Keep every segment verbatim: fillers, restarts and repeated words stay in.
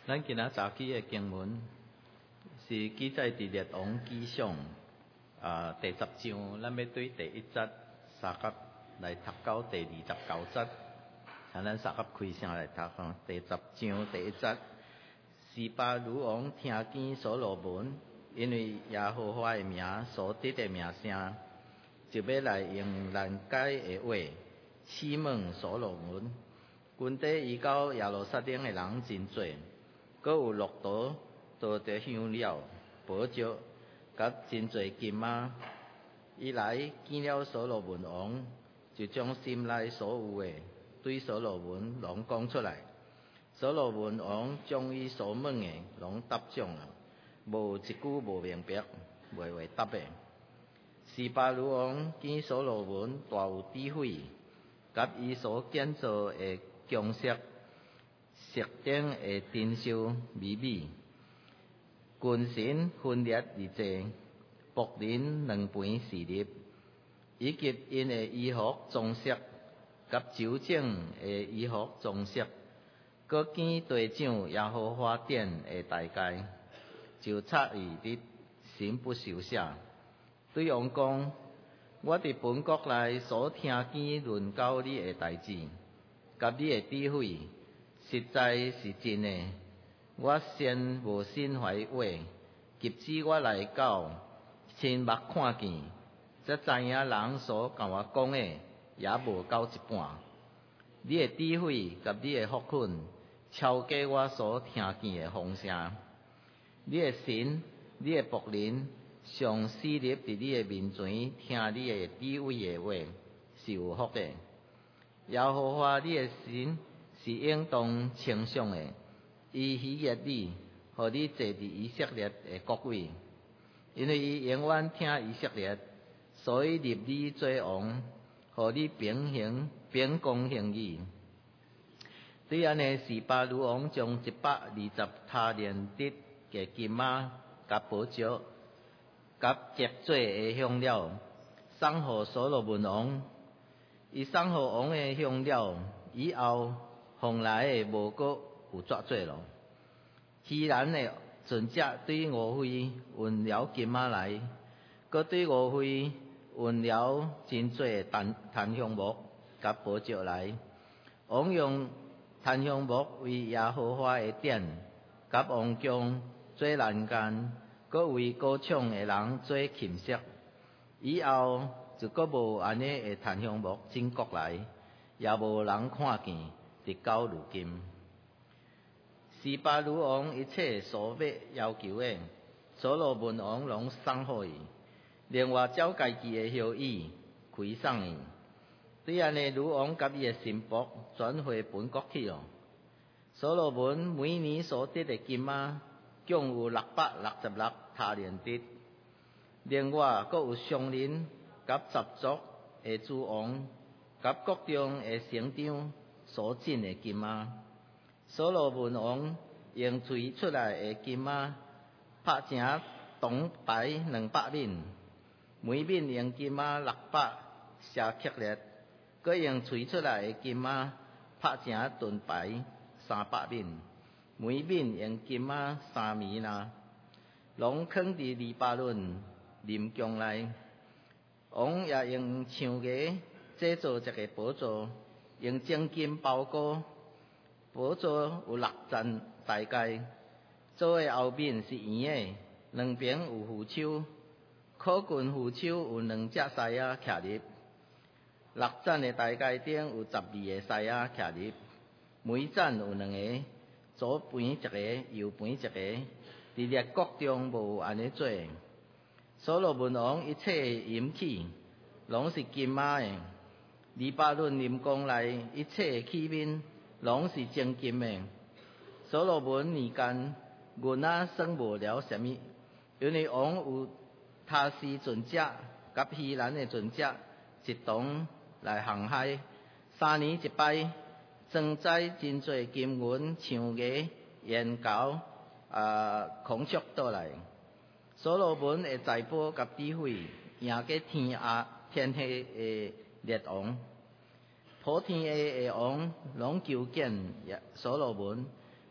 咱今仔早起的经文是记载伫列王纪上啊第十章，咱要对第一节三甲来读到第二十九节，请咱三甲开声来读吼。第十章第一节，示巴女王听见所罗门因为耶和华的名所得的名声，就要来用难解的话试问所罗门。军队移到耶路撒冷的人真多，阁有骆驼带着香料、宝石，甲真侪金仔。伊来见了所罗门王，就将心内所有的对所罗门拢讲出来。所罗门王将伊所问的拢答讲了，无一句无明白，袂话答的。示巴女王见所罗门大有智慧，甲伊所建造的宫室、石顶的珍馐美美，群臣分列而坐，仆人两边侍立，以及因的衣服装饰，甲酒井的衣服装饰，搁见队长耶和华殿的大街，就诧异的心不受舍，对王讲：我伫本国内所听见论到你的代志，甲你的智慧，实在是真的。我先无心怀话，及至我来到，亲目看见，才知影人所甲我讲的也无到一半。你的智慧甲你的福分，超过我所听见的风声。你的神，你的仆人，常侍立伫你的面前，听你的智慧的话，是有福的。耶和华你的神是应当称颂的，伊喜悦你，互你坐伫以色列的国位，因为伊永远听以色列，所以立你做王，互你秉行秉公行义。对安尼，示巴女王将一百二十他连得嘅金仔、甲宝石、甲极多的香料，送互所罗门王。伊送互王的香料以后，奉来的无阁有遮多咯。希兰的船只对误会运了金仔来，阁对误会运了真多的檀檀香木甲宝石来。王用檀香木为耶和华的殿甲王宫做栏杆，阁为歌唱的人做琴瑟。以后就阁无安尼的檀香木进国来，也无人看见，直到如今。示巴女王一切所要要求的，所罗门王拢送互伊，另外照家己的后裔开送伊。对安尼，女王甲伊的臣仆转回本国去了。所罗门每年所得的金仔，共有六百六十六他连得，另外阁有商人甲杂族的诸王，甲各中的省长所进的金仔。所罗门王用吹出来的金仔，拍成铜牌两百面，每面用金仔六百舍克勒，佮用吹出来的金仔，拍成盾牌三百面，每面用金仔三米啦，拢放伫黎巴嫩林宫内。王也用象牙制造一个宝座，用精金包裹。宝座有六层大概，座的后面是圆的，两边有扶手，靠近扶手有两只狮仔徛入。六层的大概顶有十二个狮仔徛入，每层有两个，左边一个，右边一个，伫列国中无安尼做。所罗门王一切银器，拢是金仔的。黎巴嫩林宫内一切器皿，拢是精金的。所罗门年间，银仔算无了什么，因为王有他斯船只甲希兰的船只一同来航海，三年一摆，装载真侪金银、象牙、烟膏啊孔雀倒来。所罗门的财宝甲智慧，赢过天下天下的列王。普天下的王拢求见所罗门，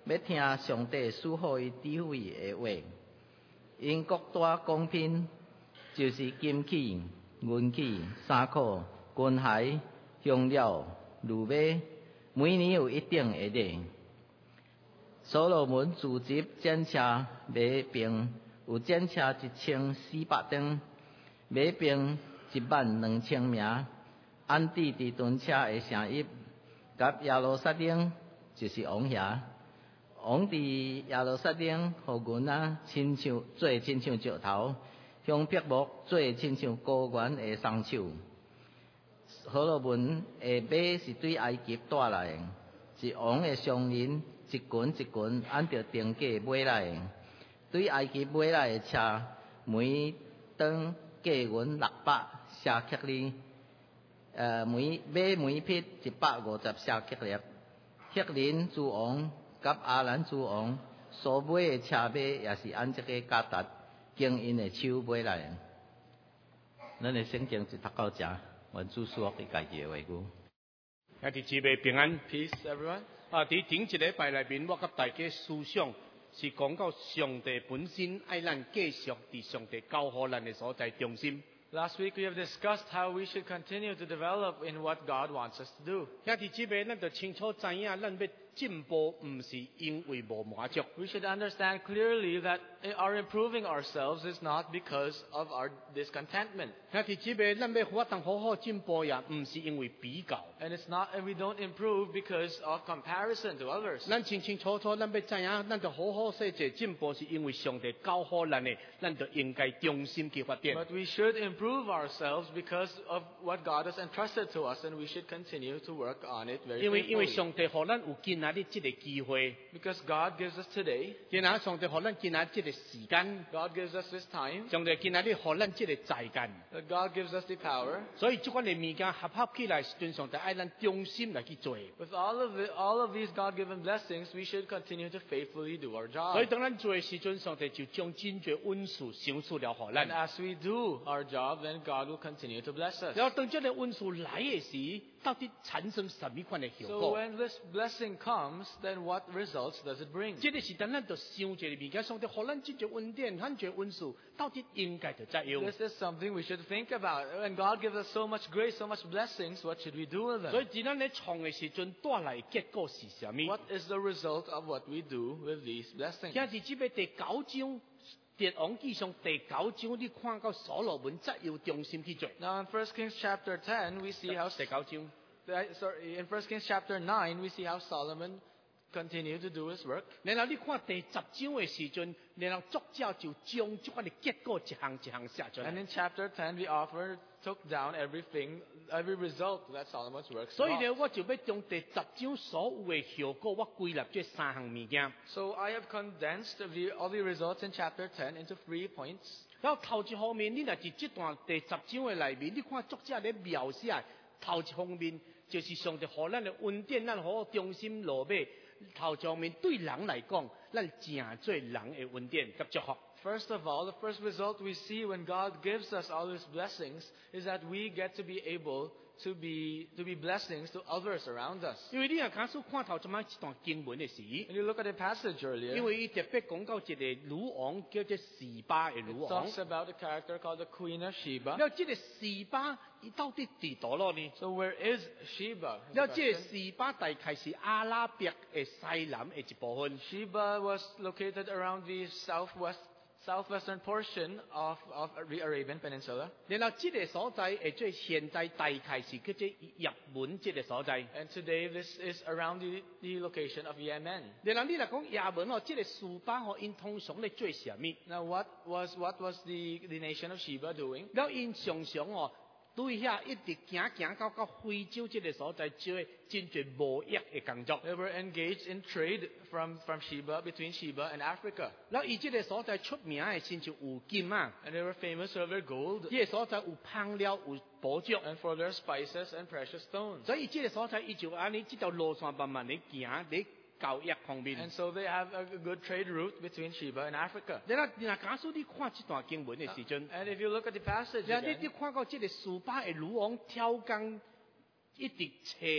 要听上帝赐予伊智慧的话。因国大公平，就是金器、银器、衫裤、军鞋、香料、牛马，每年有一定的例。所罗门自集战车马兵，有战车一千四百吨，马兵一万两千名。安置伫屯车的城邑，甲耶路撒冷就是王遐。王伫耶路撒冷，互阮啊亲像做亲像石头，向碧木做亲像高原的松树。所罗门的马是对埃及带来的，是王的商人一群一群按照定价买来的。对埃及买来的车，每吨价银六百舍克里，呃，每马每匹一百五十舍克里。赫林之王甲阿兰之王所买的车马，也是按这个价值经因的手买来的。咱的圣经是读到这，愿主赐福伊家己的话语。 兄弟姊妹平安 Peace, everyone. 啊！伫顶一礼拜内面，我甲大家思想是讲到上帝本身爱咱继续伫上帝教予咱的所在中心。 Last week we have discussed how we should continue to develop in what God wants us to do. 兄弟姊妹，咱就清楚知影，咱要进步，唔是因为无满足。 We should understand clearly that our improving ourselves is not because of our discontentment. 兄弟姊妹，咱要活动好好进步，也唔是因为比较。 And it's not, and we don't improve because of comparison to others. 咱清清楚楚，咱要知影，咱就好好说这进步，是因为上帝教予咱的，咱就应该忠心去发展。 But we should improve ourselves because of what God has entrusted to us, and we should continue to work on it very 因为因为 faithfully. 上帝予咱有今仔日这个机会， Because God gives us today, 今仔上帝予咱今仔这个时间， God gives us this time, 上帝今仔日予咱这个才干。 that God gives us the power. 所以，这款的物件合合起来，时阵上帝爱咱忠心来去做。 With all of it, all of these God-given blessings, we should continue to faithfully do our 所以， job. 当咱做的时阵，上帝就将真侪恩赐赏赐了予 And 咱。 as we do our job, then God will continue to bless us. 然后，当这个恩赐来的时，到底产生什么款的效 So 果？ when this blessing comes, then what results does it bring? 这个时阵，咱就想一个物件，上帝予咱这种恩典、咱这恩赐，到底应该就怎样？ This is something we should think about. When God gives us so much grace, so much blessings, what should we do with 所以， them? 伫咱咧创的时阵，带来的结果是什么？ What is the result of what we do with these blessings? 今日这边第九章，列王记上第九章，你看到所罗门怎样忠心去做？ Now in First Kings chapter ten, we see how 第九章。 sorry, in First Kings chapter nine, we see how Solomon continued to do his work. 然後你看第十章的時陣，然後作者就將這款的結果一項一項寫出 And 來。 in chapter ten, the author took down everything, every result that Solomon's works 所以 brought. 呢，我就要將第十章所有的效果，我歸納這三項物件。 So I have condensed the, all the results in chapter ten into three points. 然後頭一方面，你若是這段第十章的內面，你看作者咧描寫頭一方面，就是上帝予咱的恩典，咱好好忠心落尾。頭一方面對人來講，咱正做人的恩典及祝福。 First of all, the first result we see when God gives us all His blessings is that we get to be able to be to be blessings to others around us. 因為你若假使看頭一擺一段經文的時， When you look at the passage 因 earlier, 為伊特別講到一個女王叫做示巴的女 it 王。 talks about a character called the Queen of Sheba. 然後這個示巴伊到底伫倒咯呢？ So where is Sheba? is the 然後這個 question. 示巴大概是阿拉伯的西南的一部分。 Sheba was located around the southwest southwestern portion of, of the Arabian Peninsula. 然後這個所在會做現在大概是叫做也門這個所在。 And today this is around the, the location of Yemen. 然後你嚟講也門哦，這個示巴哦，因通常咧做什麼？ Now what was what was the, the nation of Sheba doing? 然後因常常哦，對遐一直行行到到非洲這個所在做真濟貿易的工作。 They were engaged in trade from, from Sheba, between Sheba and Africa. 然後伊這個所在出名的先就有金啊， And they were famous for their gold 呢個所在有香料有寶石。 and for their spices and precious stones. 所以這個所在，伊就安尼這條路線慢慢地行喺交易方面。 And so they have a good trade route between Sheba and Africa. 然後，然後假使你看這段經文的時陣， And if you look at the passage 然後你你 again, 看到這個示巴的女王挑工，一直找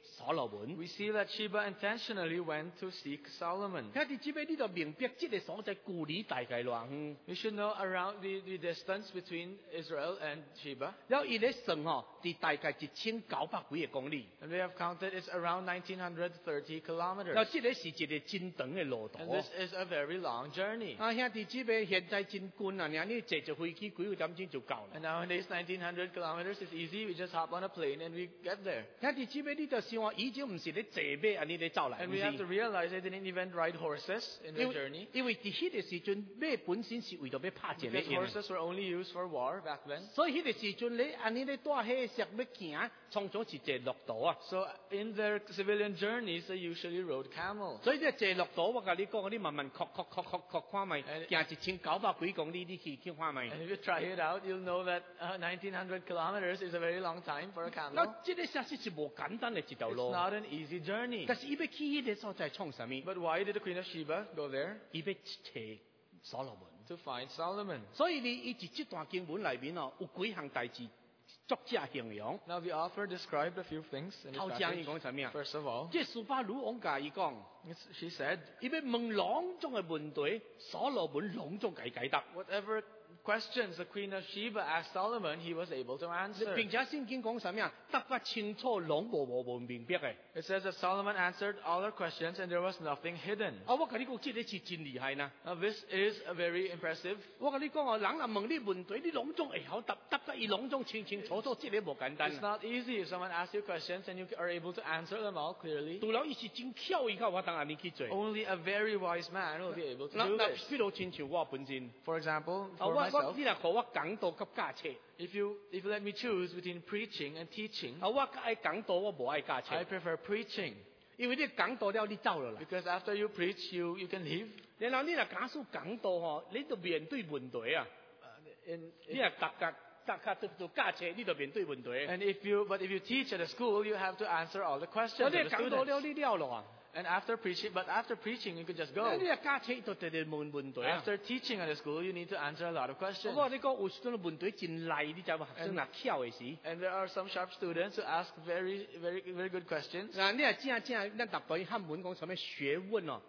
所羅門。 We see that Sheba intentionally went to seek Solomon. 睇啲姊妹呢度明白，即個所在距離大概偌遠。 We should know around the, the distance between Israel and Sheba. 然後伊咧算吼，伫大概一千九百幾個公里。 And we have counted it's around nineteen thirty 然後 kilometers. 即個是一個真長嘅路途。 And this is a very long journey. 啊，兄弟姊妹，現在真近啊！你坐隻飛機幾個點鐘就夠啦。 And nowadays, nineteen hundred kilometers is easy. We just hop on a plane and we get there. 兄弟姊妹，呢度想話已經唔是咧坐馬安尼咧走嚟， And 唔 we have to 是。 realize they didn't even ride horses in 因 their journey. 為因為喺迄個時陣，馬本身是為咗要拍一個 Because 贏的。 horses were only used for war back then. 所以迄個時陣咧，安尼咧帶迄石要行，常常是坐駱駝啊。 So in their civilian journeys, they usually rode camel. 所以你坐駱駝，我甲你講，你慢慢擴擴擴擴擴看咪， 誒行一千九百幾公里，你去去看咪。 And if you try it out, you'll know that uh, nineteen hundred kilometers is a very long time for a camel. 嗱，即個實際是無簡單嘅一條 It's 路。 not an easy journey. 但是伊要去迄個所在創啥物？ But why did the Queen of Sheba go there? 伊要找所羅門。 To find Solomon. 所以你伊伫即段經文裏面哦，有幾項代志作者形容。 Now the author described a few things in this 頭先伊 passage. 講啥物啊？ First of all, 即係蘇巴魯王甲伊講， it's- she said, 伊要問兩種嘅問題，所羅門兩種解解答。 whatever questions the Queen of Sheba asked Solomon, he was able to answer. 並且聖經講啥物啊？答不清楚，攏無無無明白嘅。 It says that Solomon answered all her questions and there was nothing hidden. 啊，我甲你講，即個是真厲害呐！ Now this is a very impressive. 我甲你講哦，人若問你問題，你兩種會曉答，答得伊兩種清清楚楚，即個無簡單 It's 啊。 not easy if someone asks you questions and you are able to answer them all clearly. 除了伊是真巧，伊較有法當安尼去做。 Only a very wise man will be able to 嗱 do 嗱， this. 比如親像我本身， For example, 啊， for 我我 myself, 你若互我講道及教冊， if you if you let me choose between preaching and teaching, 啊，我較愛講道，我無愛教 I 冊， prefer preaching 因為你講道了，你走了啦。 because after you preach, you you can leave. 然後你若假使講道吼，你就面對問題啊。 Uh, in, 你若答答答答做做教冊，你就面對問題。 and if you but if you teach at a school, you have to answer all the 我 questions 你 of the 講道 students. 了，你了咯啊。 And after preaching, but after preaching, you could just go. 你若教冊就直直問問題啊。 After teaching at a school, you need to answer a lot of 我 questions. 話你講有時陣問題真賴，你就話學生若巧嘅時。 And there are some sharp students who ask very, very, very good questions. 嗱，你係正正，咱特別漢文講什麼學問哦，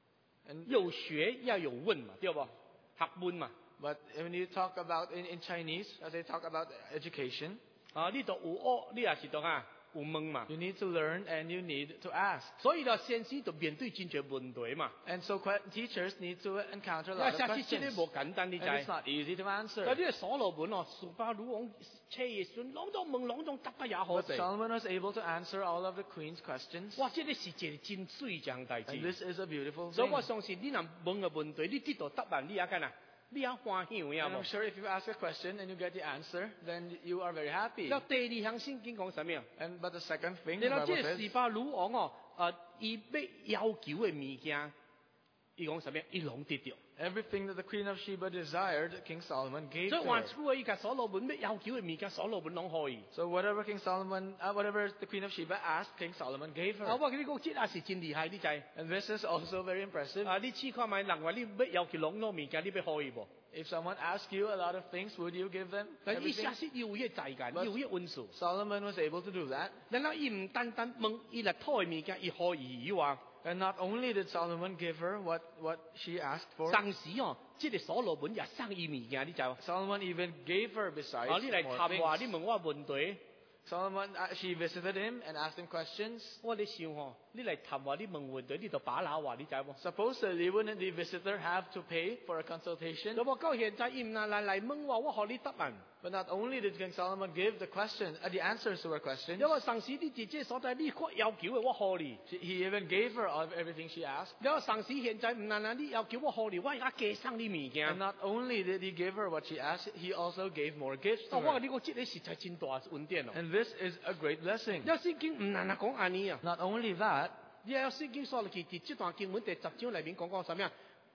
And 有學要有問嘛，對不？學問嘛。 but when you talk about in, in Chinese, as they talk about education, 啊，呢度有學，你也是讀啊，有問嘛。 you need to learn and you need to ask. 所以就先師就面對真正問題嘛。 And so que- teachers need to encounter a 因為 lot 實 of 際真 questions. 係無簡單，你 And it's 知。 not easy to 但 answer. 呢個所羅門哦，蘇巴魯王車嘅時陣，兩種問兩種答得也好 But 勢。 Solomon was able to answer all of the queen's questions. 哇！這個是一個真水一項代 And 志。 this is a beautiful 所以 thing. 我相信你若問嘅問題，你得到答案，你也干啊？你也歡喜有 And 冇 I'm？sure if you ask a question and you get the answer, then you are very happy. 然後第二項聖經講什麼？ And but the second thing, 你 the 睇即 Bible 係 says, 示巴魯王哦，誒，伊要要求嘅物件，伊講什麼？伊攏得到。 everything that the Queen of Sheba desired, King Solomon gave 所以 to 換 her. 出嘅伊甲所羅門要要求嘅物件，所羅門攏可以。 So whatever King Solomon, uh, whatever the Queen of Sheba asked, King Solomon gave 啊， her. 我跟你講，這也是真厲害，你知？ And this is also very impressive. 啊，你試看賣人話你要要求攏攞物件，你要可以無？ If someone asks you a lot of things, would you give them 但伊 everything? 實實有嘅才幹， But- 有嘅溫數。 Solomon was able to do that. 然後伊唔單單問伊嚟討嘅物件，伊可以以話， And not only did Solomon give her what, what she asked for, 當時哦，即係所羅門也送伊物件，你知無？ Solomon even gave her besides 啊，你嚟 more 談話， things. 你問我問題。 Solomon, uh, she visited him and asked him questions. 我哋想吼，你嚟談話，你問問題，你就把鬧話，你知無？ Supposedly, wouldn't the visitor have to pay for a consultation? 咁我到現在伊唔嚟嚟嚟問我，我學你答案。 But not only did King Solomon give the question, uh, the answers to her questions, 因為上時你自己所在，你確要求嘅，我學你。 she- he even gave her all, everything she asked. 因為上時現在唔難難，你要求我學你，我而家加送你物 And 件。 not only did he give her what she asked, he also gave more gifts 啊， to 我 her. 你講，即個實在真大恩典咯。 And this is a great blessing. 因為聖經唔難難講安尼啊。 Not only that, 你有聖經所嚟，其實這段經文第十章裏面講講什麼啊？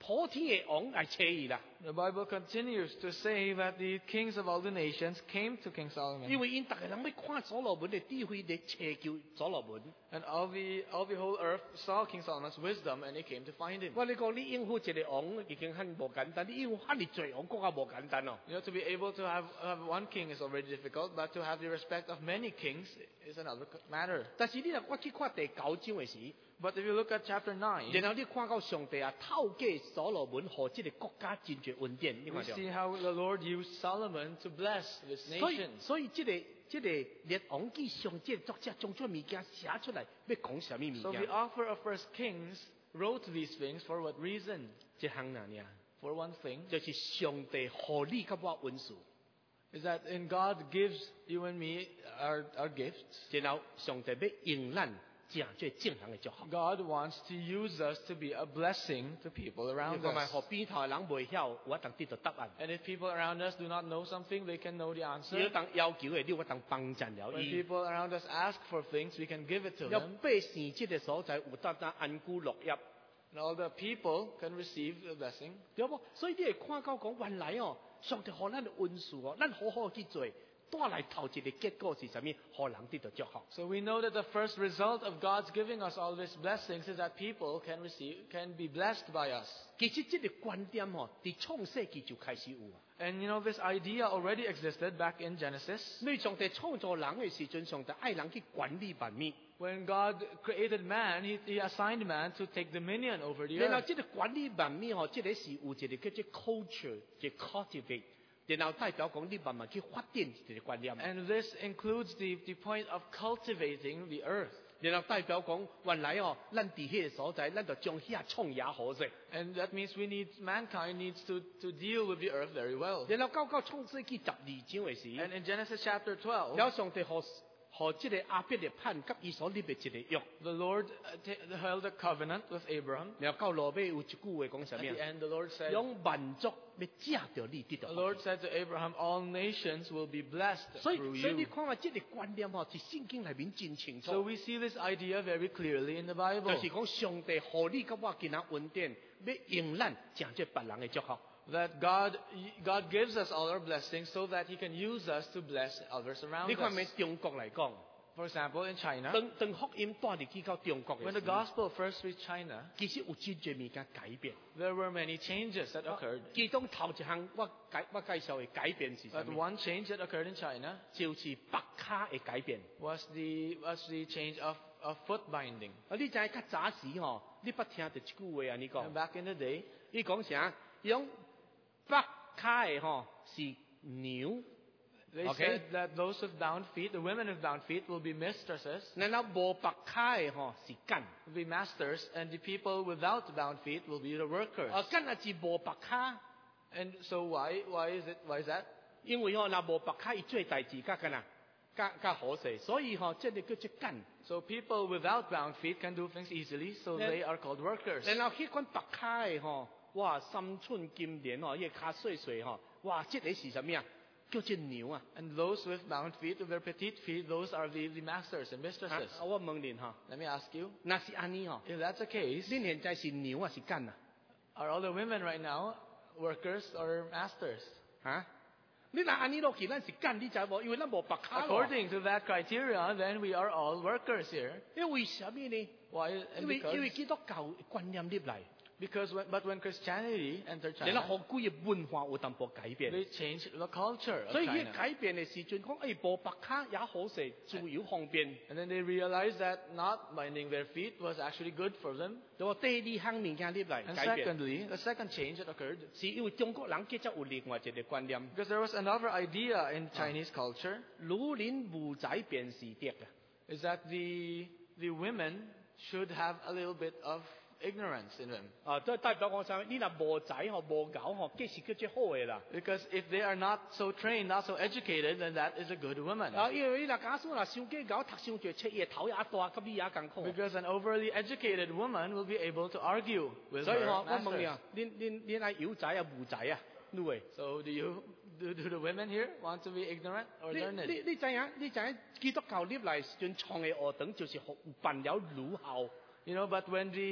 普天嘅王嚟找伊啦。 The Bible continues to say that the kings of all the nations came to King 因 Solomon. 為因大家人要看所羅門嘅智慧，嚟祈求所羅門。 And all the, all the whole earth saw King Solomon's wisdom and they came to find him. 我你講你應付一個王已經很無簡單，你應付哈尼濟王更加無簡單哦。 You know, to be able to have, have one king is already difficult, but to have the respect of many kings is another matter. 但是你若我去看第九章嘅時， But if you look at chapter nine, 然後你看到上帝啊透過所羅門和這個國家真絕恩典，你 we 看到？ see how the Lord used Solomon to bless this 所以 nation. 所以這個這個列王記上這個作者將這物件寫出來，要講什麼 So 物 the 件？ author of First Kings wrote these things for what reason? 這項哪呢？ For one thing, 就是上帝和你給我恩賜， is that in God gives you and me our, our gifts. 然後上帝要用咱正最正行嘅祝福。 God wants to use us to be a blessing to people 你 around 講咪 us. 和邊頭嘅人未曉，我當得到答案。 And if people around us do not know something, they can know the 你 answer. 當要求嘅，你我當幫襯了 When 伊。 people around us ask for things, we can give it to 要 them. 百姓這個所在有得咱安居樂業， And all the people can receive the blessing. 對不？所以你會看到講，原來哦，上帝和咱嘅恩賜哦，咱好好去做，帶來頭一個結果是什麼？互人得到祝福。 So we know that the first result of God's giving us all these blessings is that people can receive, can be blessed by us. 其實這個觀點哦，喺創世記就開始有啊。 And you know, this idea already existed back in Genesis. 你上帝創造人嘅時陣，上帝愛人去管理萬物， When God created man, he, he assigned man to take dominion over the 然後 earth. 這個管理萬物哦，這個是有一個叫做 culture 嘅 cultivate，然後代表講你慢慢去發展這個觀念， And this includes the, the point of cultivating the earth. 然後代表講原來哦，咱伫迄個所在，咱就將遐創也好勢。 And that means we need, mankind needs to, to deal with the earth very well. 然後到到創世記十二章嘅時， And in Genesis chapter twelve, 有上帝和和這個亞伯拉罕甲伊所立嘅一個約， the Lord uh, ta- held a covenant with Abraham. 然後到落尾有一句話講什 At 麼 the？end, the Lord said, 用萬族要借着你得 the 到。 Lord said to Abraham, all nations will be blessed 所以 through 所以你 you. 看下這個觀念哦，是聖經裏面真清 So 楚， we see this idea very clearly in the 就 Bible. 是講上帝和你甲我今仔恩典，要用咱成這別人嘅祝福。 That God, God gives us all our blessings so that He can use us to bless others around 你看 us. 咪中國嚟講， For example, in China, 當當福音帶入去到中國 when 嘅 the 時候， gospel first reached China, 其實有真濟物件改變。 there were many changes that occurred. 其中頭一項我介我介紹嘅改變是什 But 麼？ one change that occurred in China 就是白卡嘅改變。 was the, was the change of, of foot binding. 啊，你知影較早時吼，你捌聽到一句話啊？你 And 講， back in the day, 伊講啥？用白卡嘅吼是牛， they Okay. said that those with bound feet, the women with bound feet, will be mistresses, 然後無白卡嘅吼是間。 will be masters, and the people without bound feet will be the workers. 啊，間啊是無白卡， And so why, why is it, why is that? 因為吼若無白卡，伊做代志較干啊，較較好勢，所以吼即個叫做間。 So people without bound feet can do things easily, so Then- they are called workers. 然後迄款白卡嘅吼，哇，三寸金蓮吼，伊個骹碎碎吼，哇，即、這個是什麼啊？叫做牛啊！ And those with bound feet, with their petite feet, those are the, the masters and 啊 mistresses. 啊我問恁吼， Let me ask you, 若是安尼吼， if that's the case, 恁現在是牛啊是間啊？ are all the women right now workers or masters? 嚇、你若安尼落去，咱是間，你知無？因為咱無白卡咯。 According to that criteria, then we are all workers here. 因為什麼呢？ Why? 因 And 為因為 because, 基督教的觀念入來， because when, but when Christianity entered 然 China, 後好幾嘅文化有淡薄改變。 they changed the culture of 所以佢 China. 改變嘅時陣講，誒無白卡也好勢，自由方便。 And then they realized that not binding their feet was actually good for them. 就話第二項物件入來 And 改變， secondly, the second change that occurred, 是因為中國人其實有另外一個觀念， because there was another idea in Chinese culture, 女人無仔便是德嘅。 is that the, the women should have a little bit of ignorance in them. 啊，即係代表講啥？你若無仔嗬無狗嗬，這是叫做好嘅啦。 Because if they are not so trained, not so educated, then that is a good woman. 啊，因為你若假使若傷幾狗，讀傷濟冊，伊個頭也大，咁伊也艱苦。 Because an overly educated woman will be able to argue with 所以 her 嗬，我問你 masters. 啊，你你你係有仔啊無仔啊？你會？ So do you, do, do the women here want to be ignorant or 你 learned? 你你知影？你知影？基督教入嚟時陣創嘅學堂就是學辦了女校。 You know, but when the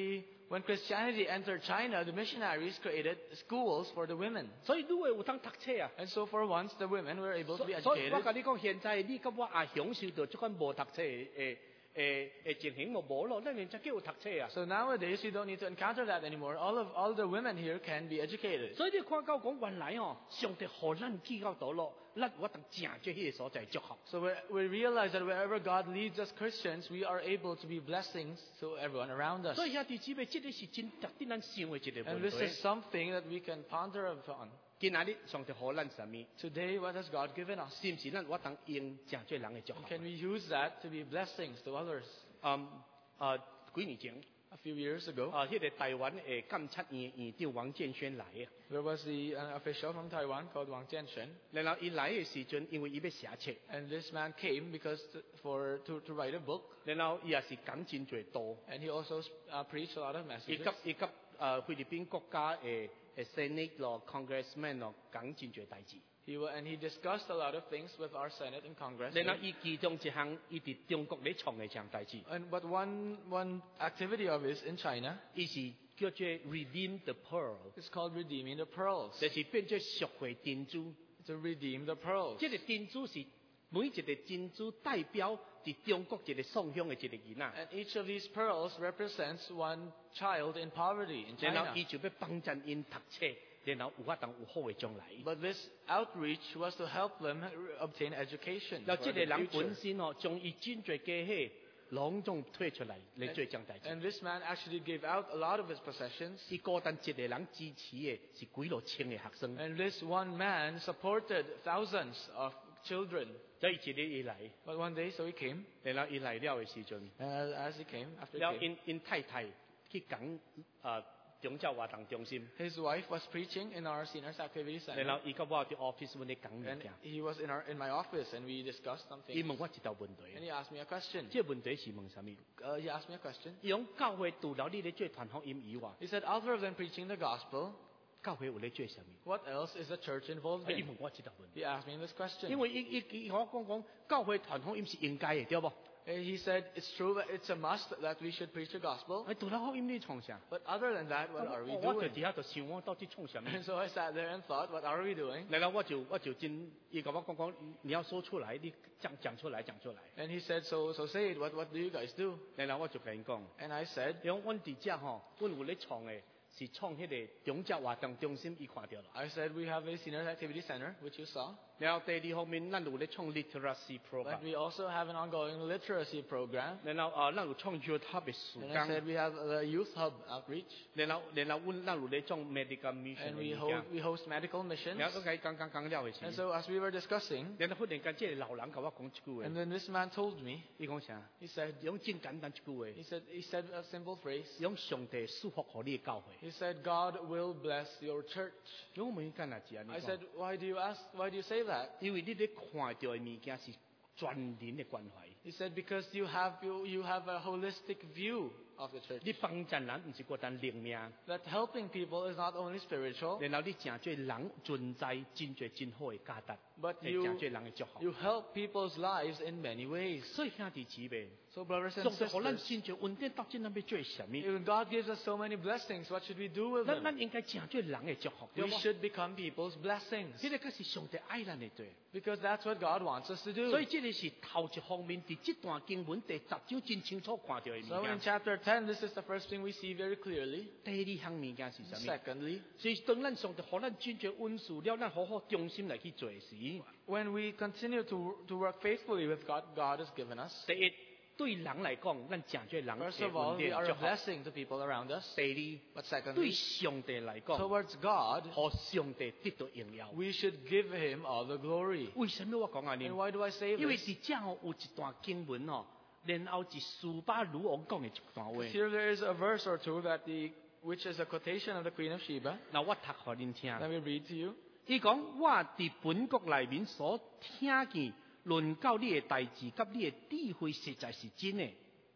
when Christianity entered China, the missionaries created schools for the women. 所以女的有通讀冊啊。 And so for once, the women were able to 所 be 所以我 educated. 甲你講，現在你甲我也享受到即款無讀冊嘅誒誒誒情形就無咯，咱現在叫有讀冊啊。 So nowadays, you don't need to encounter that anymore. All of all the women here can be educated. 所以你看到講原來哦，上帝互咱記到到咯，咱我當正即迄個所在祝福。 So we we realize that wherever God leads us Christians, we are able to be blessings to everyone around us. 所以兄弟姊妹，即個是真值得咱想嘅一個 And 問 this 題 is。something that we can ponder upon. 今仔日上帝互咱什麼？ Today, what has God given us? 是毋是咱我當用正即人嘅祝福？ Can we use that to be blessings to others? 嗯啊，幾年前 A few years ago, 啊，迄個台灣誒監察院院長王建煊來嘅， there was the, an official from Taiwan called Wang Jianxuan. 然後伊來嘅時陣，因為伊要寫冊， And this man came because to, for to, to write a book. 然後伊也是講真濟多。 And he also uh, preached a lot of 伊 messages. 及伊及誒菲律賓國家誒誒 Senate 咯、Congressman 咯講真濟代志。 He wa- and he discussed a lot of things with our Senate and Congress. 然後伊其中一項，伊佇中國咧創嘅一項代志， And but one one activity of his in China 伊是叫做 Redeem the Pearl， is called redeeming the pearls. 就是變做贖回珍珠。 To redeem the pearls. 即個珍珠是每一個珍珠代表佇中國一個送鄉嘅一個囡仔， And each of these pearls represents one child in poverty in 然後 China. 伊就要幫助因讀冊，然後有法當有好嘅將來。 But this outreach was to help them obtain education. 然後 for 即個 the 人 future. 本身哦，將伊真濟家伙攏總退出來嚟做將代志。 And this man actually gave out a lot of his possessions. 伊孤單一個人支持嘅是幾落千嘅學生， And this one man supported thousands of children. 所以一日伊來， But one day, so he came. 然後伊來了嘅時陣， And as he came, after 然後 he came, 因因太太去講啊宗教活動中心， his wife was preaching in our seniors activity 然 center. 後伊甲我喺 office 揾你講物 And 件， he was in our in my office, and we discussed 伊 something. 問我一道問 And 題， he asked me a question. 這個問題是問啥物？ Uh, he asked me a question. 伊講教會除了你咧做傳福音以外， He said, other than preaching the gospel, 教會有咧做啥物？ what else is the church involved 伊 in? 問我一道問題， He asked me this question. 因為伊伊伊我講講教會傳福音是應該嘅，對無？ And he said, it's true that it's a must that we should preach the gospel. 誒，除了福音你創啥？ But other than that, what are we 我我就 doing? 底下就想我到底創啥物？ And so I sat there and thought, what are we doing? 然後我就我就真，伊甲我講講，你要說出來，你講講出來，講出來。 And he said, so so say it, what, what do you guys do? 然後我就甲因講， And I said, 因為阮佇遮吼，阮有咧創嘅是創迄個宗教活動中心，伊看到啦。 I said, we have a seniors activity center, which you saw. 然後第二方面，咱有咧創 literacy But program， we also have an ongoing literacy program. 然後啊，咱有創 youth hub 嘅時 And I 間， said, we have the youth hub outreach. 然後然後阮咱有咧創 medical mission And 嘅 we 物 hold, 件。 we host medical missions. 然後佢講講講了嘅 And 時， so as we were discussing, 然後忽然間即個老人甲我講一句 and 話， then this man told me, 伊講啥？ he said, 用真簡單一句話， he said, he said a simple phrase. 用上帝祝福互你嘅教會。 He said, God will bless your church. 我問干哪只啊？ I said, why do you ask, why do you say that? 因為你咧看到嘅物件是全人嘅關懷， He said, because you have, you, you have a holistic view of the church. 你幫助人唔是孤單靈命， That helping people is not only spiritual, 然後你真做人存在真濟真好嘅價值， but 係 you, 真做人嘅祝福。 you help people's lives in many ways. 所以兄弟姊妹， So brothers and 上帝互咱 sisters, 真濟恩典，到底咱要做什麼？ if God gives us so many blessings, what should we do with 咱 them? 咱應該真做人嘅祝福，對 We 冇？ should become people's blessings. 呢個是上帝愛咱嘅對。 Because that's what God wants us to do. 所以這個是頭一方面，伫這段經文第十章真清楚看到嘅 So 物 in 件。 chapter ten, this is the first thing we see very clearly. 第二項物件是什麼？ Secondly, 所以當咱上帝互咱真濟恩賜了，咱好好忠心來去做時， when we continue to, to work faithfully with God, God has given us. 第一對人嚟講，咱真濟人 First 嘅 of all, 恩 we 典 are 祝 a 福。 blessing to people around us. 第 But 二，對 secondly, 上帝嚟講， towards God, 互上帝得到榮耀。 we should give Him all the glory. 為什麼我講啊？ And 呢？ why do I say 因為 this? 伫遮哦有一段經文哦，然後是蘇巴魯王講嘅一段話。 Here there is a verse or two that the, which is a quotation of the Queen of Sheba. 嗱，我讀互恁聽。 Let me read to you. 伊講我佇本國內面所聽見論到你嘅代志，甲你嘅智慧，實在是真嘅。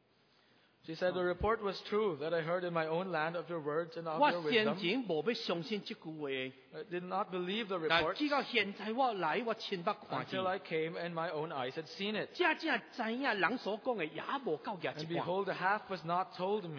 She said, the report was true that I heard in my own land of your words and of 我 your 先 wisdom. 前無要相信即句話， I did not believe the 但 report 直到現在我來，我親目看見 until，I came and my own eyes had seen it. 真正知影人所講嘅也無夠廿 And 一半。 behold, the half was not told me.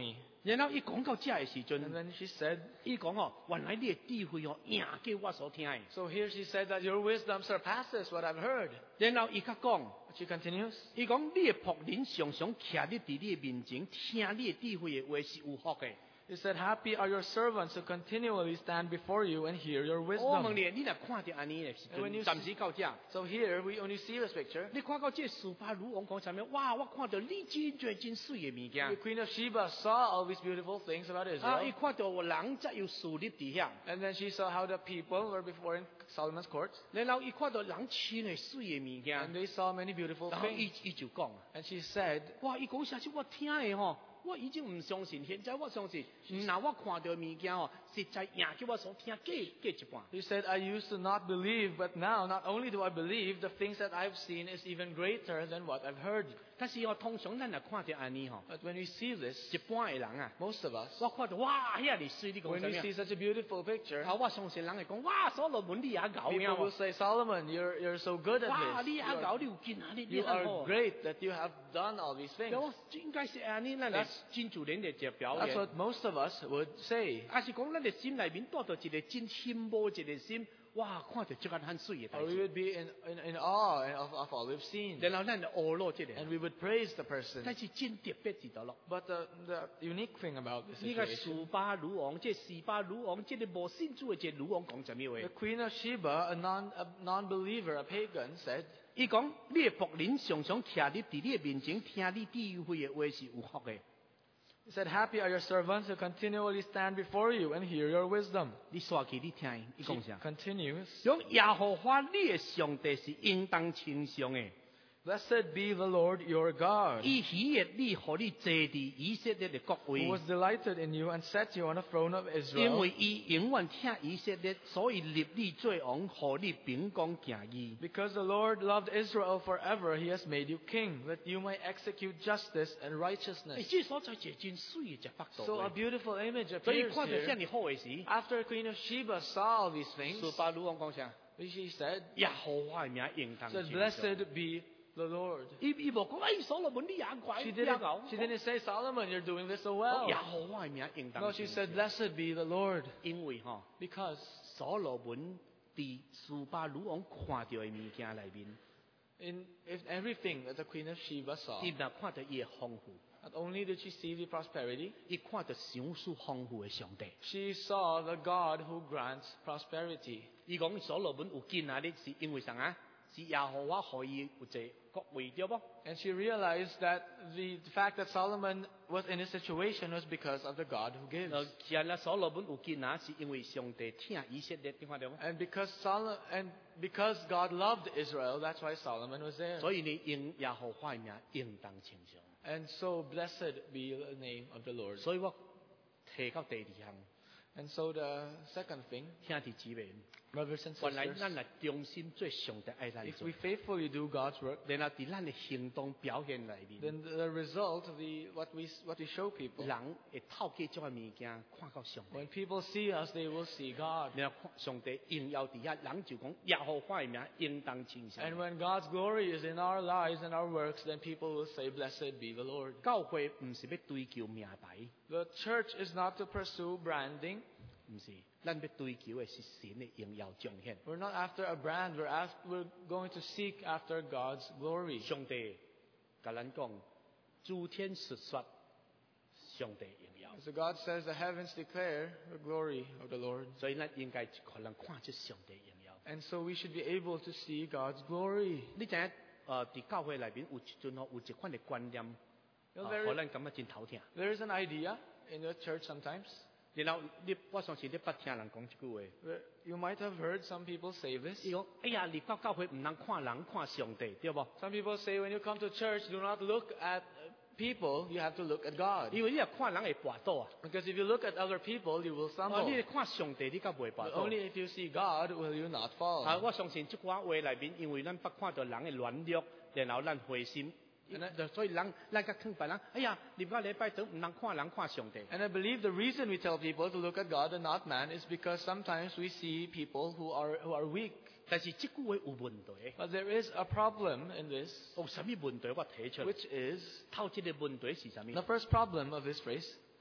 然後伊講到這嘅時 And 陣， then she said, 伊講哦，原來你嘅智慧哦，贏過我所聽嘅。 so here she said that your wisdom surpasses what I've heard. 然後伊較講， But she continues, 伊講你嘅僕人常常徛你佇你嘅面前，聽你嘅智慧嘅話是有福嘅。 he said, happy are your servants who continually stand before you and hear your 我問 wisdom. 你，你若看到安尼嘅時 And when you 陣，暫時到這。 So here we only see this picture. 你看到這蘇巴魯王講啥物？哇！我看到你真多真水嘅物件 The。Queen of Sheba saw all these beautiful things about 啊！伊 Israel. 看到人則有樹立伫遐， And then she saw how the people were before in Solomon's court. 然後伊看到人穿嘅水嘅物 And 件， they saw many beautiful 然後伊 things. 伊就講： And she said, 哇！伊講啥子？我聽嘅吼，我已經唔相信，現在我相信。嗱，我看到嘅物件吼，實在贏過我所聽加加一半。 He said, I used to not believe, but now not only do I believe, the things that I've seen is even greater than what I've heard. 但是我通常咱若看到安尼吼， But when we see this, 一般嘅人啊， most of us, 我看到哇，遐尼水，你講 when 啥 we 物 see such a beautiful picture, 啊？我相信人會講：哇，所羅門你也搞 people 嘅 will say, Solomon, you're, you're so good 哇！ at 你 this. 也 You 搞， are, 你有見啊？你你 you 很 are 好。 great that you have done all these things. 我應該是安尼，咱嚟 That's- 真自然嘅一表 That's 現。 what most of us would say. 啊是講咱嘅心裏面帶到一個真謙卑一個心，哇！看到即個很水嘅代 Or we 志， would be in, in, in awe of, of all we've seen. 然後咱就學落即個。 And we would praise the person. 但是真特別知道咯， But the, the unique thing about this 呢個 situation, 蘇巴魯王，即係示巴魯王，即係無信主嘅一個魯王講什麼 the 話？ Queen of Sheba, a, non, a non-believer, a pagan, said, 伊講：你嘅僕人常常徛你佇你嘅面前，聽你智慧嘅話是有福嘅。 he said, happy are your servants who continually stand before you and hear your wisdom. 你刷起你聽，伊 She 講啥？ continues, 講耶和華你嘅上帝是應當稱頌嘅。 blessed be the Lord your God, 伊喜悅你，互你坐佇以色列嘅國 who 位， was delighted in you and set you on the throne of 因 Israel. 為伊永遠聽以色列，所以立你做王，互你秉公行義。 Because the Lord loved Israel forever, he has made you king, that you may execute justice and 誒， righteousness. 即所在一個真水嘅一幅 So a 圖。 beautiful image 所以 appears 看到這 here. 樣好嘅事， After Queen of Sheba saw all these things, 蘇巴魯王講啥？ she said, 耶和華嘅名應當稱 said, 頌。 blessed be the Lord. 伊伊無講，誒，所羅門你也怪， She 也 didn't, 搞。 she didn't say, Solomon, you're doing this so well. 耶和華嘅名應當 No, 稱 she said, 頌。 blessed be the Lord. 因為吼， Because 所羅門佇蘇巴魯王看到嘅物件裏面， in, in everything that the Queen of Sheba saw, 伊若看到伊嘅豐富。 not only did she see the prosperity, 伊看到上數豐富嘅上帝。 she saw the God who grants prosperity. 伊講所羅門有見啊，你是因為啥啊？是耶和華可以有這國位對不？ And she realized that the fact that Solomon was in this situation was because of the God who gives. 呃，既然所羅門有見啊，是因為上帝聽以色列，你看到嗎？ And because Solomon and because God loved Israel, that's why Solomon was there. 所以你用耶和華嘅名應當稱頌。 And so blessed be the name of the Lord. 所以我提到第二項， And so the second thing, 兄弟姊妹， brothers and 原來 sisters, 咱係忠心做上帝愛咱 if 做 we，faithfully do God's work, 然後喺咱嘅行動表現裏面， then the result, the what we what we show people, 人會透過種嘅物件看到上帝。 when people see us, they will see God. 然後看上帝榮耀底下，人就講耶和華嘅名應當稱頌。 And when God's glory is in our lives and our works, then people will say, "Blessed be the Lord." 教會唔是要追求名牌， The church is not to pursue branding. 唔是，咱要追求嘅是神嘅榮耀彰顯。 We're not after a brand. We're after, we're going to seek after God's glory. 上帝甲咱講，諸天述說上帝榮耀， So God says, "The heavens declare the glory of the Lord." 所以咱應該可能看出上帝榮耀。 And so we should be able to see God's glory. 你知影？誒，喺教會裏邊有一陣吼，有一款嘅觀念， You know, 啊 there, 可能感覺真頭痛。 there is an idea in the church sometimes. 然後你我相信你捌聽人講一句話， where You might have heard some people say this. 伊講：哎呀，你到教會唔能看人看上帝，對不？ Some people say when you come to church, do not look at people, you have to look at God. 因為你若看人會跌倒啊。 Because if you look at other people, you will 哦， stumble. 你看上帝，你甲袂跌 But 倒。 only if you see God will you not fall. 啊，我相信即句話裏面，因為咱捌看到人嘅軟弱，然後咱灰心，就所以人咱甲勸別人，哎呀，入到禮拜堂唔能看人看上帝。 And I believe the reason we tell people to look at God and not man is because sometimes we see people who are who are weak. 但是即句話有問題， But there is a problem in this, 有什麼問題我提出來？ which is 頭一個問題是什 the 麼？ first problem of this phrase.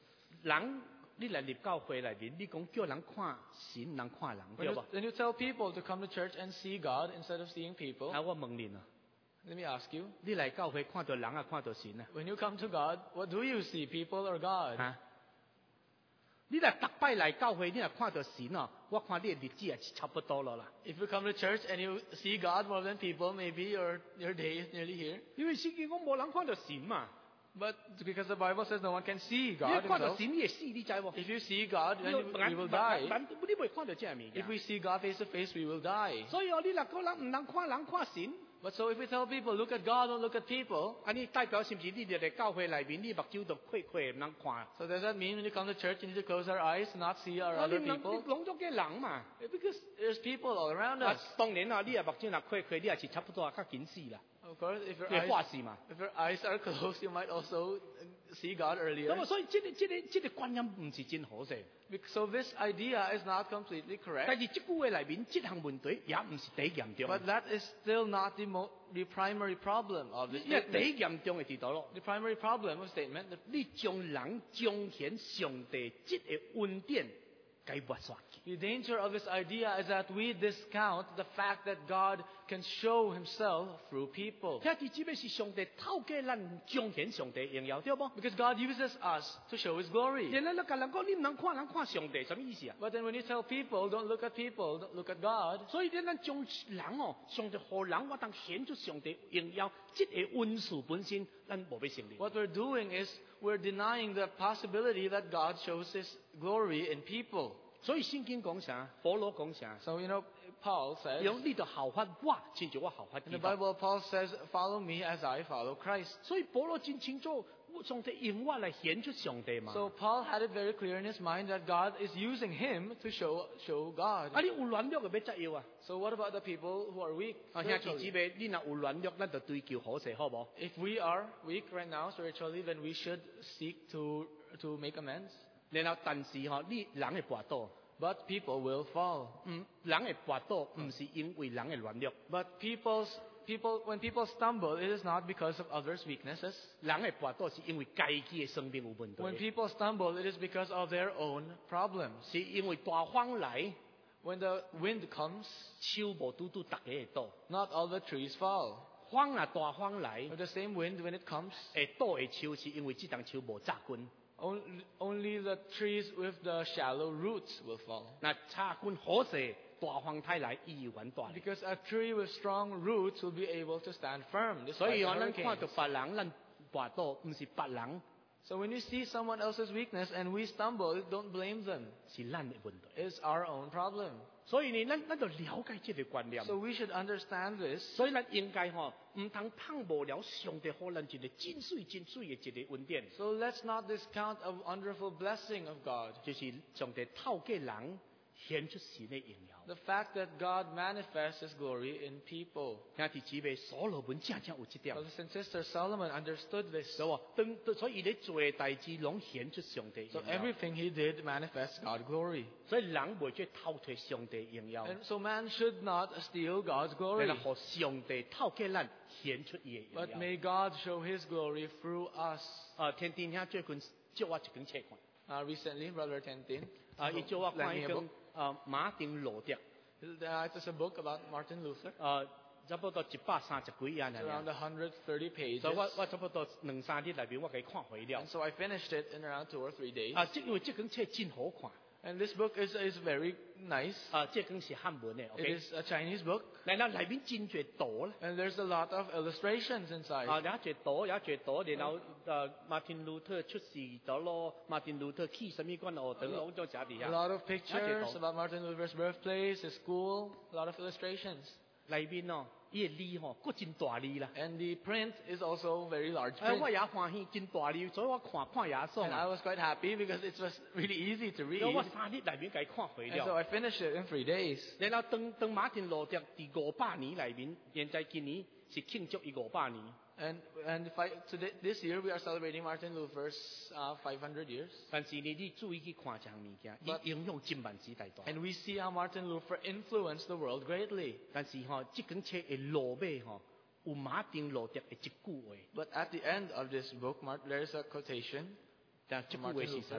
人你嚟入教會內面，你講叫人看神，人看人， When 對 you, 不？ when you tell people to come to church and see God instead of seeing people, 啊，我問你啊， let me ask you, 你嚟教會看到人啊，看到神啊？ when you come to God, what do you see, people or God? 啊？你嚟逐擺嚟教會，你嚟看到神啊，我看你嘅日子啊，差不多咯啦。 If you come to church and you see God more than people, maybe your, your day is nearly here. 因為聖經講冇人看到神嘛， But because the Bible says no one can see 你 God 看到 himself, 神你會死，你知喎？ if you see God, 你 then you, you will die. 你會看到這樣物 If 件。 we see God face to face, we will die. 所以我你嗱個人唔能看人看神， But so if we tell people, look at God, don't look at people, 啊你代表是唔是你哋嚟教會內面，你目睭就虧虧唔能看？ so does that mean when you come to church, you need to close our eyes to not see our 啊你 other 唔能 people? 攏咗嘅人嘛？ Because there's people all around 啊 us. 當然啦，你嘅目睭若虧虧，你係是差不多啊，較緊死啦， Of course, if your 你係化 eyes, 事嘛。 if your eyes are closed, you might also see God 咁 earlier. 啊，所以即個即個即個觀念唔是真好勢。 Bec- So this idea is not completely 但 correct. 係即句話內面，即項問題也唔是第一嚴重。 But that is still not the, mo- the primary problem of the 因為第 statement. 一嚴重嘅地度咯， The primary problem of the statement, the 你將人彰顯上帝即個恩典，該抹殺去。 The danger of this idea is that we discount the fact that God can show himself through people. 聽住只尾是上帝透過咱彰顯上帝榮耀，對不？ Because God uses us to show his glory. 然後你甲人講，你唔能看人看上帝，什麼意思啊？ But then when you tell people, don't look at people, don't look at God, 所以咧，咱將人哦，上帝何人我當顯出上帝榮耀，即個恩賜本身，咱無必承認。 what we're doing is we're denying the possibility that God shows his glory in people. 所以聖經講啥？保羅講啥？ So, you know, Paul says, 用呢度效法我，親像我效法 in the 基督。 Bible, Paul says, follow me as I follow Christ. 所以保羅真清楚，上帝用我嚟顯出上帝嘛。 So Paul had it very clear in his mind that God is using him to show, show God. 啊，你有軟弱嘅要則要啊！ So what about the people who are weak 啊，兄弟 spiritually? 姊妹，你若有軟弱，咱就追求好勢，好無？ If we are weak right now spiritually, then we should seek to, to make amends. 然後，但是吼，你人嘅跋倒， But people will fall. 唔人嘅跋倒，唔是因為人嘅軟弱， But people's, people, when people stumble, it is not because of others' weaknesses. 人嘅跋倒是因為家己嘅生命有問 When 題， people stumble, it is because of their own problems. 是因為大風來， When the wind comes, 樹無拄拄逐個會倒。 not all the trees fall. 風啊，大風來， With the same wind, when it comes, 會倒嘅樹是因為這檔樹無扎根。 only, only the trees with the shallow roots will fall. 那扎根好勢，大風太來，伊有穩大。 Because a tree with strong roots will be able to stand firm 所 despite 以 the 我咱看 hurricanes. 到別人，咱跋倒，唔是別人， So when you see someone else's weakness and we stumble, don't blame them. 是咱嘅問題。 It's our own problem. 所以呢，咱咱就了解這個觀念。 So we should understand this. 所以咱應該吼，唔通碰無了上帝可能一個真水真水嘅一個恩典， So let's not discount a wonderful blessing of God. 就是上帝透過人顯出神嘅榮耀。 The fact that God manifests his glory in people. 兄弟姊妹，所羅門正正有這點， Brothers and sisters, Solomon understood this. 對喎。當所以你做嘅代志，攏顯出上帝 So 榮耀。 everything he did manifests God's glory. 所以人袂去偷摕上帝榮耀， And so man should not steal God's glory. 然後上帝透過咱顯出伊嘅榮 But 耀。 may God show his glory through us. 啊，天天兄最近借我一本冊看， Uh, recently, Brother Tentin 啊，伊借我 lent 看 me 一 a 本 book. 啊馬丁路德， Uh, it was a book about Martin Luther. 啊，差不多一百三十幾頁 It's around 呢。 one hundred thirty pages. 所以我我差不多兩三日內邊我給看回了 And。so I finished it in around two or three days. 啊，這因為這本冊真好看， And this book is, is very nice. 啊，這本是漢文嘅 It ，OK。 is a Chinese book. 然後內邊真絕圖咧， And there's a lot of illustrations inside. 啊，有絕圖，有絕圖，然後誒馬丁路特出世咗咯，馬丁路特去什麼關學等攏咗寫啲 A 啊。 lot of pictures Okay. about Martin Luther's birthplace, his school, a lot of illustrations. 內邊哦，伊個字吼，佫真大字啦。 And the print is also very large 誒， print. 我也歡喜真大字，所以我看看也爽 And I 啊。 was quite happy because it was really easy to 因為我 read. 三日內邊給看回 And so 了。 I finished it in three days. 然後當當馬丁路德第五百年內面，現在今年是慶祝伊五百年。 And, and if I, today, this year we are celebrating Martin Luther's uh, five hundred years. 但是呢，你注意去看這項物件，伊 But- 影響真萬時代大。 And we see how Martin Luther influenced the world greatly. 但是吼，這本冊嘅落尾吼，有馬丁路德嘅一句話， But at the end of this book, Mart- there is a quotation. 但這句話是什麼？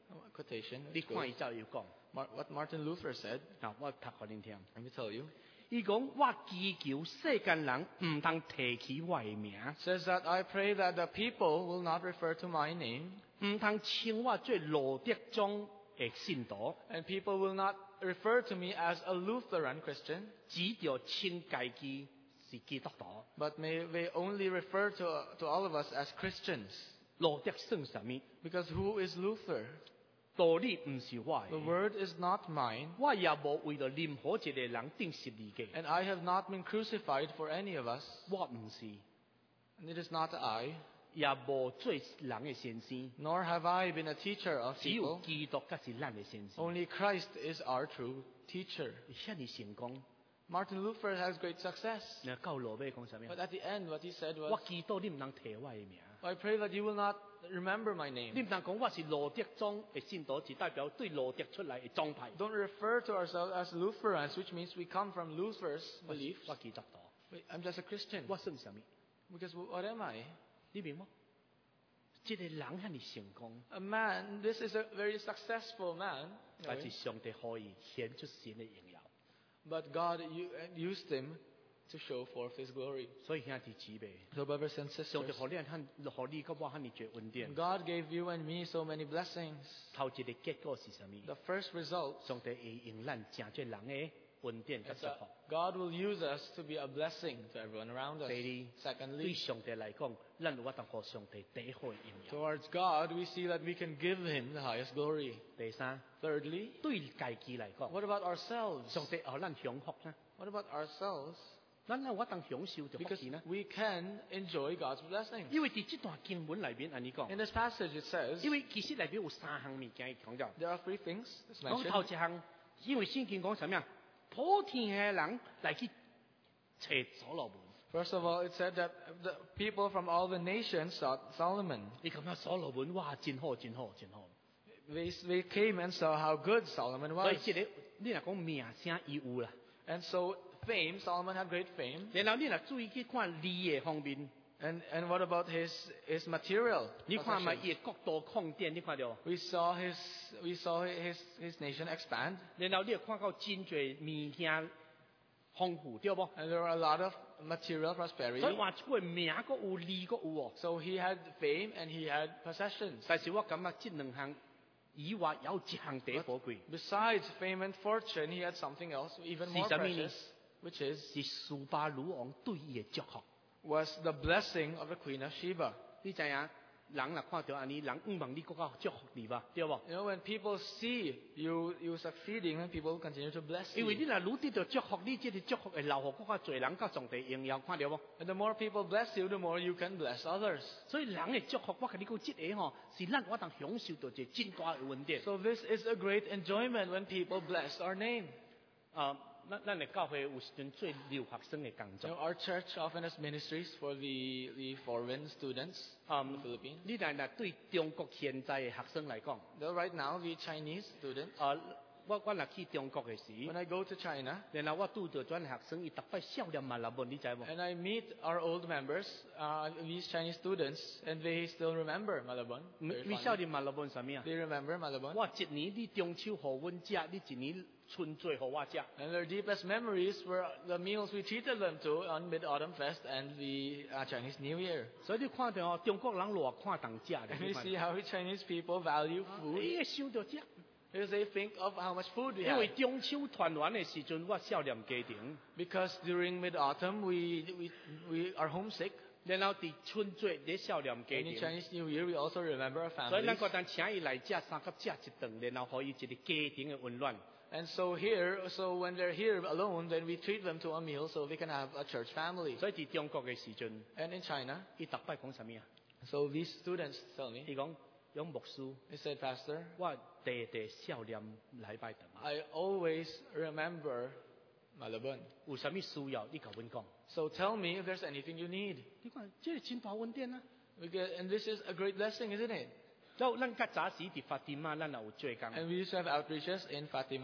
quotation. 你 It's 看 good. 伊照有讲， Mar- what Martin Luther said, 嗱，我读给恁听。 let me tell you, 伊讲我祈求世间人唔通提起我的名， says that I pray that the people will not refer to my name, 唔通称我做罗德宗的信徒， and people will not refer to me as a Lutheran Christian, 只着称家己是基督徒。 but may they only refer to, to all of us as Christians. 罗德算什么？ Because who is Luther? 道理唔是我 The 的， word is not mine, 我也无为了任何一个人定十字架， and I have not been crucified for any of us, 我唔是， and it is not I, 也无做人的先生， nor have I been a teacher of 只有 people. 基督才是咱的先生。 Only Christ is our true teacher. 遐尼成功， Martin Luther has great success. 那到落尾讲什么 But？at the end, what he said 我 was, 祈祷你唔通提我的名， I pray that you will not remember my 你 name. 唔通講我是羅德宗的信徒，只代表對羅德出嚟的宗派。 Don't refer to ourselves as Lutherans, which means we come from Luther's 我 beliefs. 我基督徒， Wait, I'm just a Christian. 我算什麼？ Because wh- what am I? 你明嗎？這個人遐尼成功， A man, this is a very successful man. 但是上帝可以顯出神的榮耀。 But God u- used him to show forth his glory. 所以兄弟姊妹， So brothers and 上帝 sisters, 可你很，可你個我遐尼最恩典。 God gave you and me so many blessings. 頭一個結果是什麼？ The first result 上帝會用咱成這人的恩典甲 is 祝 that 福。 God will use us to be a blessing to everyone around us. 第二，對 Secondly, 上帝來講，咱有法當互上帝第一好的榮耀。 towards God, we see that we can give him the highest glory. 第三， Thirdly, 對家己來講， what about ourselves? 上帝互咱享福呢？ What about ourselves? 咱有法當享受着福 Because 氣呢？ we can enjoy God's blessings. 因為喺這段經文裏邊，安尼講， In this passage, it says 因為其實裏邊有三項物件伊講咗。 there are three things that's 講 mentioned. 頭一項，因為聖經講什麼啊？普天嘅人來去找所羅門， First of all, it said that the people from all the nations sought Solomon. 你感覺所羅門哇，真好，真好，真好。 They, they came and saw how good Solomon 所以 was. 即個你若講名聲伊有啦， And so fame, Solomon had great fame. 然後你若注意去看利嘅方面， And, and what about his, his material? 你看嘛， possessions? 伊嘅國度擴展，你看到？ We saw his, we saw his, his nation expand. 然後你又看到真濟物件豐富，對不？ And there were a lot of material prosperity. 所以話出個名個有，利個有哦。 So he had fame and he had possessions. 但是我感覺這兩項以外有一項第一寶貴， Besides fame and fortune, he had something else even more 是什麼呢？ precious, which is 是蘇巴魯王對伊嘅祝福。 was the blessing of the Queen of Sheba. 你知影，人若看到安尼，人唔望你國家祝福你吧，對不？ You know, when people see you you succeeding, then people continue to bless 因為 you. 你若愈得到祝福，你這個祝福會留互國家濟人甲上帝榮耀，看到無？ And the more people bless you, the more you can bless others. 所以人嘅祝福，我甲你講，即個吼是咱我當享受到一個真大嘅恩典。 So this is a great enjoyment when people bless our name. 啊，咱咱嘅教會有時陣做留學生嘅工 You 作 know,。our church often has ministries for the, the foreign students in the 嗯， Philippines. 你若若對中國現在嘅學生來講， Though right now, the Chinese students, 啊，我我若去中國嘅時， when I go to China 然後我拄到轉學生，伊逐擺笑臉馬來問，你知無？ and I meet our old members, uh, these Chinese students, and they still remember Malabon. 你 Very 你笑 fondly. 臉馬來問什麼啊？ They remember Malabon. 我一年你中秋互阮食，你一年春節互我食。 And their deepest memories were the meals we treated them to on Mid-Autumn Fest and the uh, Chinese New Year. 所以你看到哦，中國人偌看重食 And 嘅， we 你看 see how Chinese people value 你 food 會想到食， because they think of how much food we 因為 have. 中秋團圓嘅時陣，我笑臉家庭， Because during Mid-Autumn, we, we, we are homesick. 然後佇春節你笑臉家 And in 庭， Chinese New Year, we also remember our 所以咱 families. 個當請伊來食三級食一頓，然後互伊一個家庭嘅溫暖。 And so here, so when they're here alone, then we treat them to a meal so they can have a church family. 所以佇中國嘅時陣， And in China, 伊逐擺講什麼啊？ so these students tell me, 伊講用牧師， they said, Pastor, 我地地笑臉禮拜堂， I always remember Malabon. 有啥物需要你甲阮講。 So tell me if there's anything you need. 你看，這個真大恩典啊！ Because, and this is a great blessing, isn't it? 就咱較早時佇法蒂瑪，咱也有做工。 And we used to have outreaches in Fatima.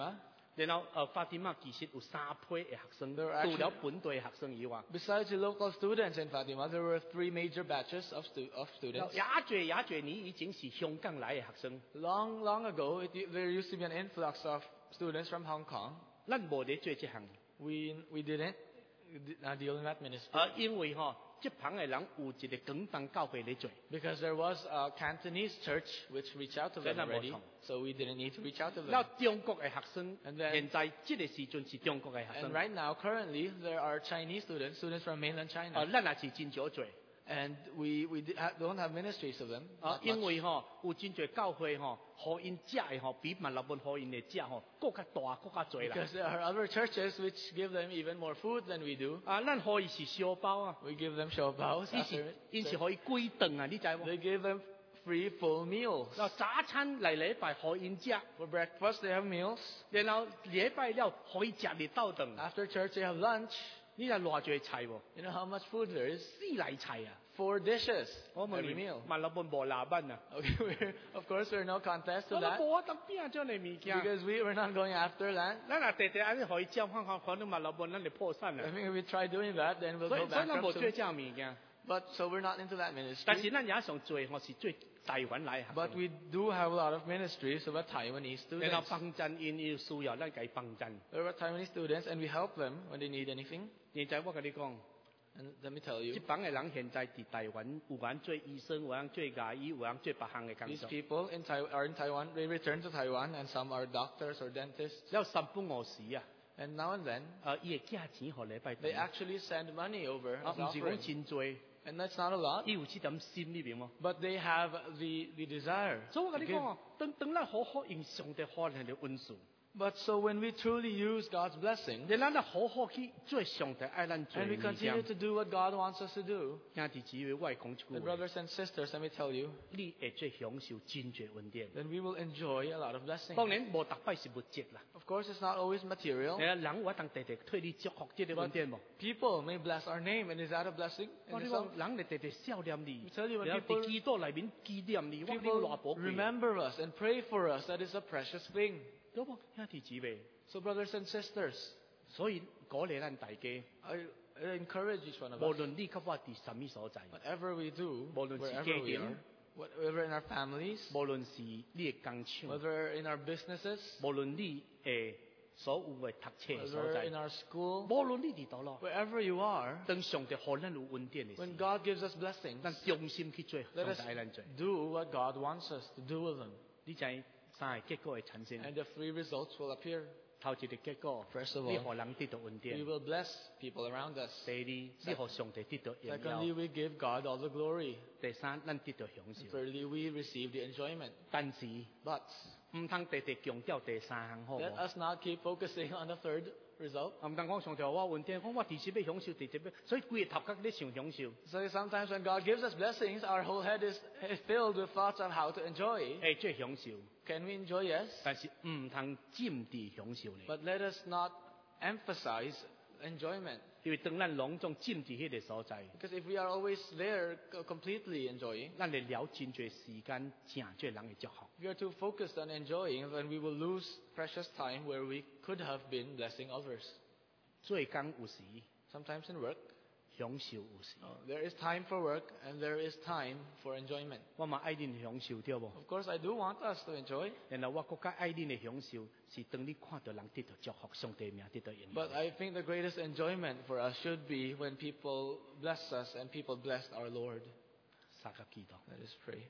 然後誒法蒂瑪其實有三批嘅學生， There are 除 actually- 了本地嘅學生以外， Besides the local students in Fatima, there were three major batches of, stu- of 也 students. 最也最年已經是香港來嘅學生， Long, long ago, it, there used to be an influx of students from Hong Kong. 咱無咧做這項。 We, we didn't uh, deal in that ministry 誒，因為吼，這旁嘅人有一個廣東教會咧做， because there was a Cantonese church which reached out to them Then I'm already, welcome. so we didn't need to reach out to 那 them. 中國嘅學生， And then- 現在這個時陣是中國嘅學 And 生， right now, currently, there are Chinese students, students from mainland 誒， China, 咱也是真少做。 and we, we di- ha- don't have ministries of them. 啊 not， 因 much. 為吼有真濟教會吼，互因食嘅吼，比萬立本互因嘅食吼，更較大，更較濟啦。 Because there are other churches which give them even more food than we do. 啊，咱互伊是小包啊， We give them showbows. 伊是 after- 伊是互伊幾頓啊，你知無？ They give them free full meals. 然後早餐嚟禮拜互因食， For breakfast, they have meals. 然後禮拜了互伊食日到頓。 After church, they have lunch. 你知偌濟菜無？ You know how much food there is? 四嚟菜啊！ Four dishes 我問 every 你 meal.， 萬立本無拿蚊啊！ Okay, we're, of course, there's no contest to 我都 that 無得邊啊，將你物件。 because we were not going after that. 咱若地地安尼互伊食，看看可能萬立本咱就破產 I 啊！ mean, if we try doing that, then we'll 所以 go 所以咱無 bankrupt 做 soon. 這物件。 But so we're not into that 但是 ministry. 咱也想做，我是做台灣來嘅學 But 生。 we do have a lot of ministries about Taiwanese 然後 students. 幫襯因有需要，咱給幫襯。 There are Taiwanese students, and we help them when they need anything. 現在我跟你講， And let me tell 這 you, 幫嘅人現在喺台灣，有人做醫生，有人做牙醫，有人做別項嘅工 these 作。 people in Tai- are in Taiwan. They return to Taiwan, and some are doctors or dentists. 然後三不五時啊， And now and then, 誒，伊會寄錢互禮拜 they 堂。 actually send money over 啊， as 唔是講 offering. 真多， And that's not a lot, 伊有這點心裏邊喎。 but they have the, the desire 所以我 to 跟你 give. 講啊，當當咱好好用上帝可能嘅恩賜， But so when we truly use God's blessing, 然後咱好好去做上帝愛咱做 and we 嘅物 continue 件。 to do what God wants us to do, 兄弟姊妹，我係講一句 then 話， brothers and sisters, let me tell you, 你會最享受真濟恩典。 then we will enjoy a lot of blessing. 當然無逐擺是物質啦。 Of course, it's not always material. 誒，人我當地地推你祝福這個恩典無？ People may bless our name, and is that a blessing? 我 in 哋 itself? 講人哋地地笑念你， I tell you, when 然後 people- 喺基督裏面紀念你，我呢個 People 偌寶貴， remember us and pray for us. That is a precious thing. 對無？兄弟姊妹， So, brothers and sisters, 所以鼓勵咱大家， I, I encourage each one of 無 us, 論你及我佇什麼所在， whatever we do, 無論是 wherever 家 we 庭， are, whatever in our families, 無論是你嘅工廠， whether in our businesses, 無論你誒所有嘅讀冊嘅所 whether 在， in our school, 無論你佇倒咯， wherever you are, 當上帝可咱有恩典嘅 when 時， God gives us blessings, 咱用心去做， let 上 us 帝愛咱做， do what God wants us to do with them. 你知三個結果會產生。 And the three results will appear. 頭一個結果， First of all, 你互人得到恩 We 典； will bless people around us. 第二，你互上帝得到榮耀； Secondly, we give God all the glory. 第三，咱得到享受。 Thirdly, we receive the enjoyment. 但是 But 唔通地地強調第三項好 let 無？ us not keep focusing on the third result. 唔通講上帝話我恩典，講我第時要享受，第時要，所以規個頭殼咧想享受。 So sometimes when God gives us blessings, our whole head is is filled with thoughts on how to enjoy. 誒，即係享受， Can we enjoy? Yes. 但是唔通佔地享受咧。 But let us not emphasize enjoyment. 因為當咱攏總佔地迄個所在， Because if we are always there co- completely enjoying, 咱會了真濟時間，正濟人嘅祝福。 if we are too focused on enjoying, then we will lose precious time where we could have been blessing others. 做工有時， Sometimes in work, 享受有時。 there is time for work and there is time for enjoyment. 我嘛愛恁享受對無？ Of course, I do want us to enjoy, 然後我更加愛恁嘅享受，是當你看到人得到祝福，上帝名得到榮 but 耀。 I think the greatest enjoyment for us should be when people bless us and people bless our Lord. 三個祈禱。 Let us pray.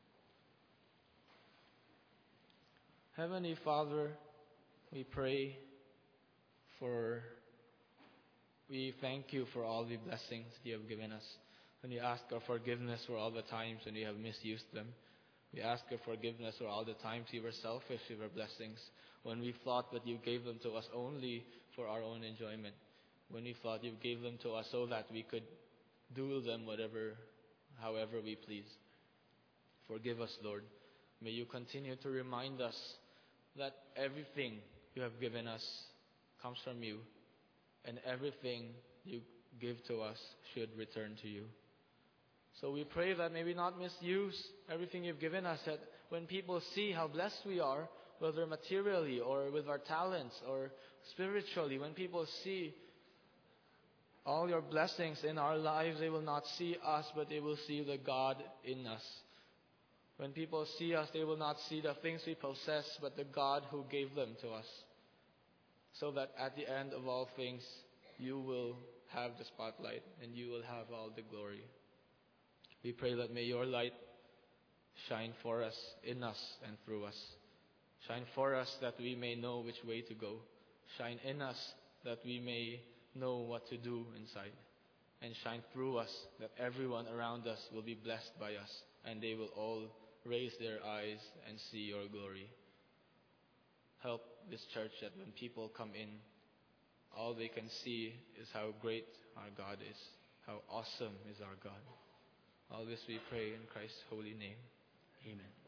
Heavenly Father, we pray for, we thank you for all the blessings you have given us. And we ask our forgiveness for all the times when we have misused them. We ask your forgiveness for all the times we were selfish with our blessings, when we thought that you gave them to us only for our own enjoyment, when we thought you gave them to us so that we could do them whatever, however we please. Forgive us, Lord. May you continue to remind us that everything you have given us comes from you, and everything you give to us should return to you. So we pray that may we not misuse everything you've given us, that when people see how blessed we are, whether materially or with our talents or spiritually, when people see all your blessings in our lives, they will not see us, but they will see the God in us. When people see us, they will not see the things we possess, but the God who gave them to us. So that at the end of all things, you will have the spotlight and you will have all the glory. We pray that may your light shine for us, in us, and through us. Shine for us that we may know which way to go. Shine in us that we may know what to do inside. And shine through us that everyone around us will be blessed by us, and they will all raise their eyes and see your glory. Help this church that when people come in, all they can see is how great our God is, how awesome is our God. All this we pray in Christ's holy name. Amen.